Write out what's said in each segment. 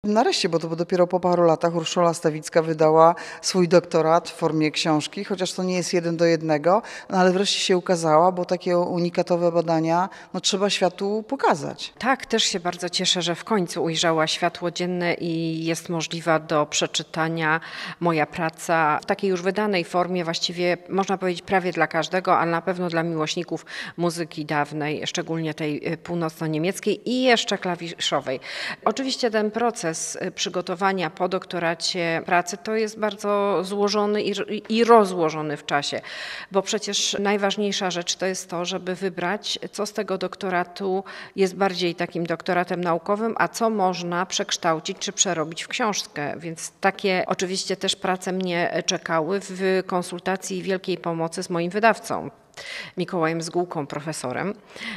Nareszcie, bo to dopiero po paru latach Urszula Stawicka wydała swój doktorat w formie książki, chociaż to nie jest 1:1, no ale wreszcie się ukazała, bo takie unikatowe badania trzeba światu pokazać. Tak, też się bardzo cieszę, że w końcu ujrzała światło dzienne i jest możliwa do przeczytania moja praca w takiej już wydanej formie, właściwie można powiedzieć prawie dla każdego, ale na pewno dla miłośników muzyki dawnej, szczególnie tej północno-niemieckiej i jeszcze klawiszowej. Oczywiście ten proces przygotowania po doktoracie pracy to jest bardzo złożony i rozłożony w czasie, bo przecież najważniejsza rzecz to jest to, żeby wybrać, co z tego doktoratu jest bardziej takim doktoratem naukowym, a co można przekształcić czy przerobić w książkę. Więc takie oczywiście też prace mnie czekały w konsultacji i wielkiej pomocy z moim wydawcą, Mikołajem Zgółką, profesorem,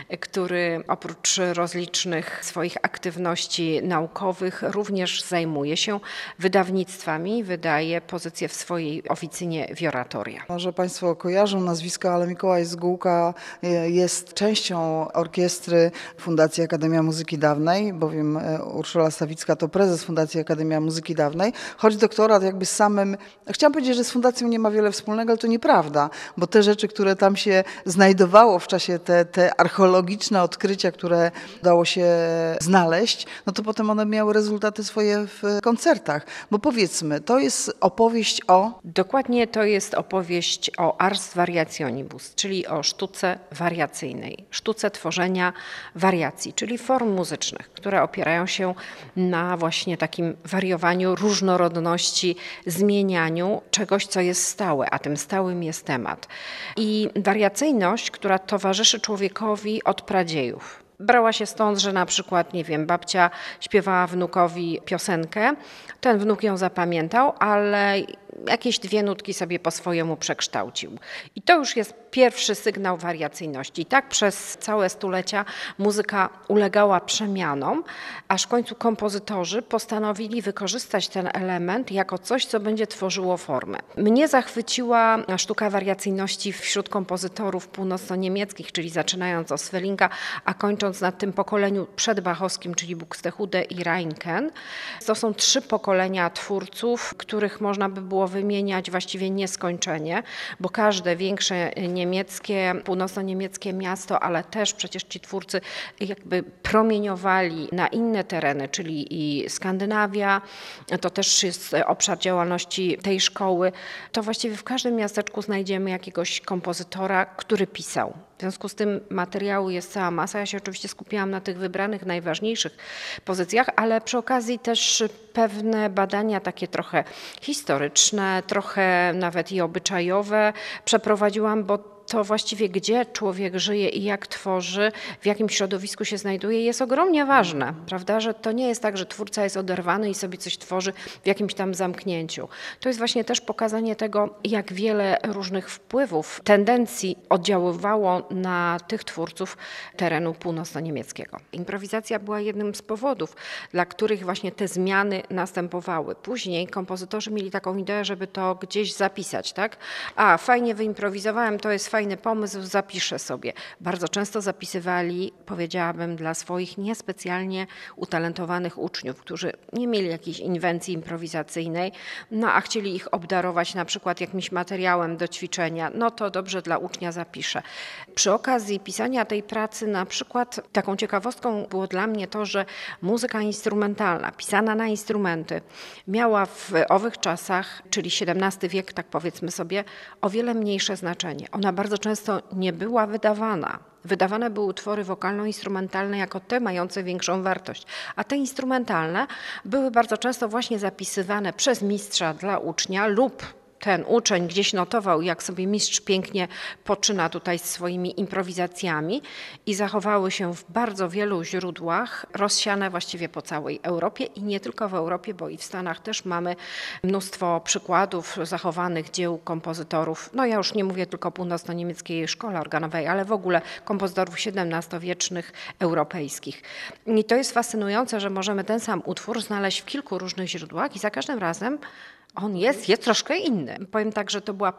który oprócz rozlicznych swoich aktywności naukowych również zajmuje się wydawnictwami, wydaje pozycję w swojej oficynie Wioratoria. Może Państwo kojarzą nazwisko, ale Mikołaj Zgółka jest częścią orkiestry Fundacji Akademia Muzyki Dawnej, bowiem Urszula Stawicka to prezes Fundacji Akademia Muzyki Dawnej, choć doktorat jakby z samym, chciałam powiedzieć, że z fundacją nie ma wiele wspólnego, ale to nieprawda, bo te rzeczy, które tam się znajdowało w czasie, te archeologiczne odkrycia, które udało się znaleźć, no to potem one miały rezultaty swoje w koncertach. Bo powiedzmy, to jest opowieść o... Dokładnie to jest opowieść o ars variationibus, czyli o sztuce wariacyjnej, sztuce tworzenia wariacji, czyli form muzycznych, które opierają się na właśnie takim wariowaniu, różnorodności, zmienianiu czegoś, co jest stałe, a tym stałym jest temat. I wariacyjność, która towarzyszy człowiekowi od pradziejów. Brała się stąd, że na przykład, nie wiem, babcia śpiewała wnukowi piosenkę, ten wnuk ją zapamiętał, ale jakieś 2 nutki sobie po swojemu przekształcił. I to już jest pierwszy sygnał wariacyjności. I tak przez całe stulecia muzyka ulegała przemianom, aż w końcu kompozytorzy postanowili wykorzystać ten element jako coś, co będzie tworzyło formę. Mnie zachwyciła sztuka wariacyjności wśród kompozytorów północno-niemieckich, czyli zaczynając od Swelinga, a kończąc na tym pokoleniu przedbachowskim, czyli Buxtehude i Reinken. To są 3 pokolenia twórców, których można by było wymieniać właściwie nieskończenie, bo każde większe niemieckie, północno-niemieckie miasto, ale też przecież ci twórcy jakby promieniowali na inne tereny, czyli i Skandynawia, to też jest obszar działalności tej szkoły. To właściwie w każdym miasteczku znajdziemy jakiegoś kompozytora, który pisał. W związku z tym materiału jest cała masa. Ja się oczywiście skupiłam na tych wybranych, najważniejszych pozycjach, ale przy okazji też pewne badania takie trochę historyczne, trochę nawet i obyczajowe przeprowadziłam, bo to właściwie gdzie człowiek żyje i jak tworzy, w jakim środowisku się znajduje, jest ogromnie ważne, prawda? Że to nie jest tak, że twórca jest oderwany i sobie coś tworzy w jakimś tam zamknięciu. To jest właśnie też pokazanie tego, jak wiele różnych wpływów, tendencji oddziaływało na tych twórców terenu północno-niemieckiego. Improwizacja była jednym z powodów, dla których właśnie te zmiany następowały. Później kompozytorzy mieli taką ideę, żeby to gdzieś zapisać, tak? A, fajnie wyimprowizowałem, to jest fajny pomysł, zapiszę sobie. Bardzo często zapisywali, powiedziałabym, dla swoich niespecjalnie utalentowanych uczniów, którzy nie mieli jakiejś inwencji improwizacyjnej, no a chcieli ich obdarować na przykład jakimś materiałem do ćwiczenia, no to dobrze, dla ucznia zapiszę. Przy okazji pisania tej pracy na przykład taką ciekawostką było dla mnie to, że muzyka instrumentalna, pisana na instrumenty, miała w owych czasach, czyli XVII wiek, tak powiedzmy sobie, o wiele mniejsze znaczenie. Ona bardzo często nie była wydawana. Wydawane były utwory wokalno-instrumentalne jako te mające większą wartość, a te instrumentalne były bardzo często właśnie zapisywane przez mistrza dla ucznia lub ten uczeń gdzieś notował, jak sobie mistrz pięknie poczyna tutaj swoimi improwizacjami i zachowały się w bardzo wielu źródłach, rozsiane właściwie po całej Europie i nie tylko w Europie, bo i w Stanach też mamy mnóstwo przykładów zachowanych dzieł kompozytorów. No ja już nie mówię tylko o północno-niemieckiej szkole organowej, ale w ogóle kompozytorów XVII-wiecznych europejskich. I to jest fascynujące, że możemy ten sam utwór znaleźć w kilku różnych źródłach i za każdym razem on jest troszkę inny. Powiem tak, że to była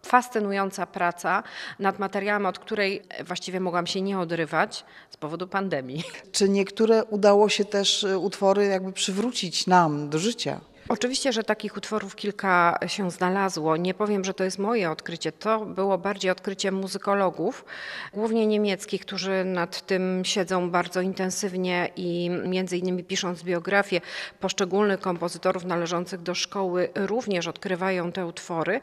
fascynująca praca nad materiałem, od której właściwie mogłam się nie odrywać z powodu pandemii. Czy niektóre udało się też utwory jakby przywrócić nam do życia? Oczywiście, że takich utworów kilka się znalazło. Nie powiem, że to jest moje odkrycie. To było bardziej odkrycie muzykologów, głównie niemieckich, którzy nad tym siedzą bardzo intensywnie i między innymi pisząc biografię poszczególnych kompozytorów należących do szkoły również odkrywają te utwory,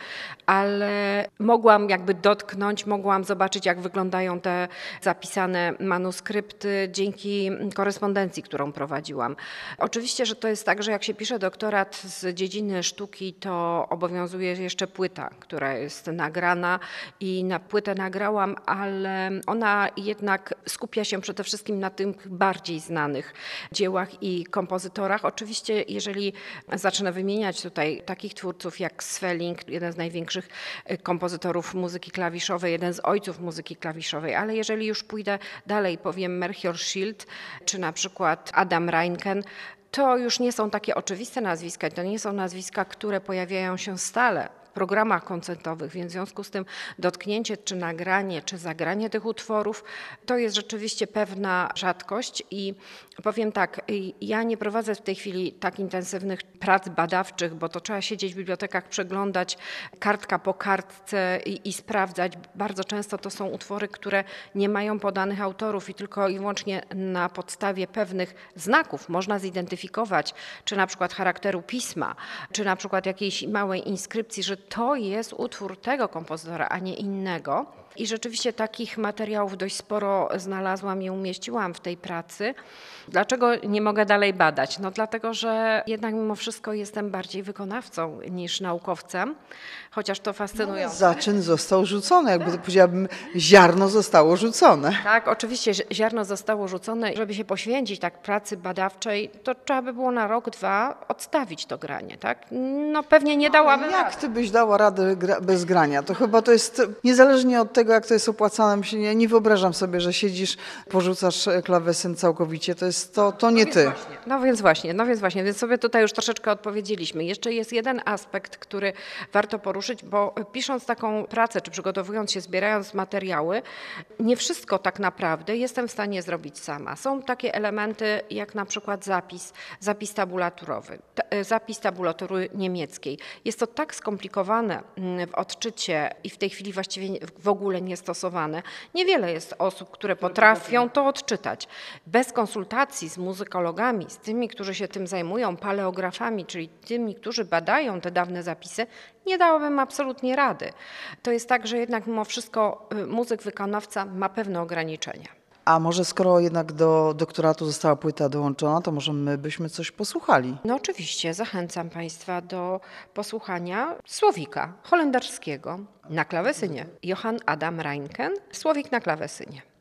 ale mogłam jakby dotknąć, mogłam zobaczyć, jak wyglądają te zapisane manuskrypty dzięki korespondencji, którą prowadziłam. Oczywiście, że to jest tak, że jak się pisze doktorat z dziedziny sztuki, to obowiązuje jeszcze płyta, która jest nagrana i na płytę nagrałam, ale ona jednak skupia się przede wszystkim na tych bardziej znanych dziełach i kompozytorach. Oczywiście, jeżeli zacznę wymieniać tutaj takich twórców jak Svelling, jeden z największych kompozytorów muzyki klawiszowej, jeden z ojców muzyki klawiszowej, ale jeżeli już pójdę dalej, powiem Melchior Schild, czy na przykład Adam Reinken, to już nie są takie oczywiste nazwiska, to nie są nazwiska, które pojawiają się stale w programach koncertowych, więc w związku z tym dotknięcie, czy nagranie, czy zagranie tych utworów, to jest rzeczywiście pewna rzadkość i powiem tak, ja nie prowadzę w tej chwili tak intensywnych prac badawczych, bo to trzeba siedzieć w bibliotekach, przeglądać kartka po kartce i sprawdzać. Bardzo często to są utwory, które nie mają podanych autorów i tylko i wyłącznie na podstawie pewnych znaków można zidentyfikować, czy na przykład charakteru pisma, czy na przykład jakiejś małej inskrypcji, że to jest utwór tego kompozytora, a nie innego. I rzeczywiście takich materiałów dość sporo znalazłam i umieściłam w tej pracy. Dlaczego nie mogę dalej badać? No dlatego, że jednak mimo wszystko jestem bardziej wykonawcą niż naukowcem, chociaż to fascynujące. Zaczyn został rzucony, jakby to powiedziałabym, ziarno zostało rzucone. Tak, oczywiście ziarno zostało rzucone. Żeby się poświęcić tak pracy badawczej, to trzeba by było na rok, dwa odstawić to granie, tak? No pewnie nie dałabym rady. Jak ty byś dała radę bez grania? To chyba to jest, niezależnie od tego, jak to jest opłacane, ja nie wyobrażam sobie, że siedzisz, porzucasz klawesyn całkowicie, to nie ty. No więc właśnie, więc sobie tutaj już troszeczkę odpowiedzieliśmy. Jeszcze jest jeden aspekt, który warto poruszyć, bo pisząc taką pracę, czy przygotowując się, zbierając materiały, nie wszystko tak naprawdę jestem w stanie zrobić sama. Są takie elementy jak na przykład zapis tabulaturowy, zapis tabulatury niemieckiej. Jest to tak skomplikowane w odczycie i w tej chwili właściwie w ogóle niestosowane. Niewiele jest osób, które potrafią to odczytać. Bez konsultacji z muzykologami, z tymi, którzy się tym zajmują, paleografami, czyli tymi, którzy badają te dawne zapisy, nie dałabym absolutnie rady. To jest tak, że jednak mimo wszystko muzyk, wykonawca ma pewne ograniczenia. A może skoro jednak do doktoratu została płyta dołączona, to może my byśmy coś posłuchali? No oczywiście, zachęcam Państwa do posłuchania słowika holenderskiego na klawesynie. Johann Adam Reinken, słowik na klawesynie.